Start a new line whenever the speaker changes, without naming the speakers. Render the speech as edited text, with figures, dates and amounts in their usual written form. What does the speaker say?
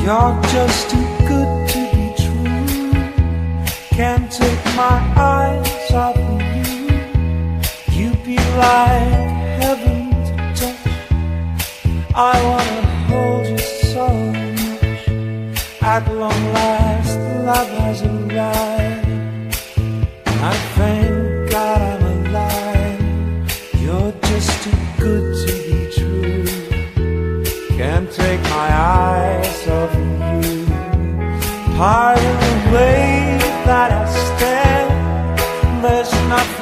You're just too good to be true. Can't take my eyes off of you. You'd be like heaven to touch. I wanna hold you so much. At long last, love has arrived. I thank God I'm alive. You're just too good to be true. Can't take my eyes off of you. Part of the way that I stand, there's nothing